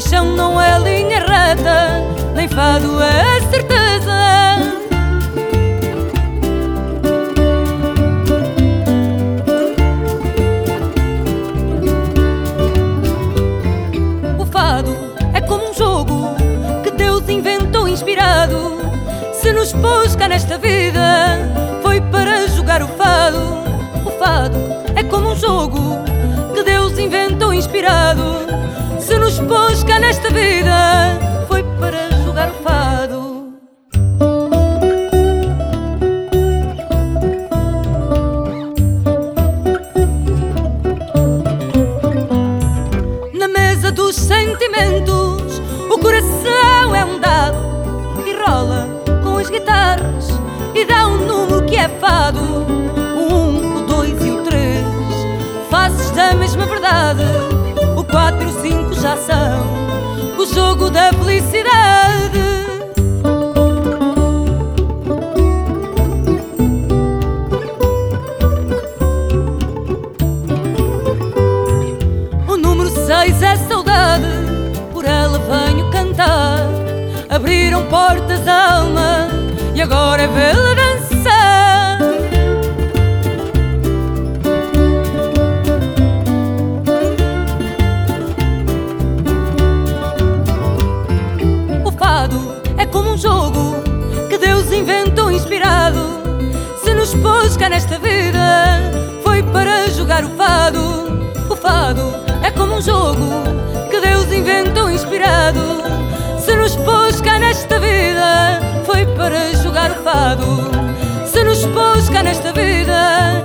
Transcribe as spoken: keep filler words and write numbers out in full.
Paixão não é linha reta, nem fado é certeza. O fado é como um jogo que Deus inventou inspirado. Se nos pôs cá nesta vida, foi para jogar o fado. O fado é como um jogo que Deus inventou inspirado. Se nos pôs cá nesta vida, foi para jogar o fado. Na mesa dos sentimentos, o coração é um dado e rola com as guitarras e dá um número que é fado. O um, o dois e o três, faces da mesma verdade. O quatro e o cinco já são o jogo da felicidade. O número seis é saudade, por ela venho cantar. Abriram portas à alma e agora é vê-la dançar. O fado é como um jogo que Deus inventou inspirado. Se nos pôs cá nesta vida, foi para jogar o fado. O fado é como um jogo que Deus inventou inspirado. Se nos pôs cá nesta vida, foi para jogar o fado. Se nos pôs cá nesta vida,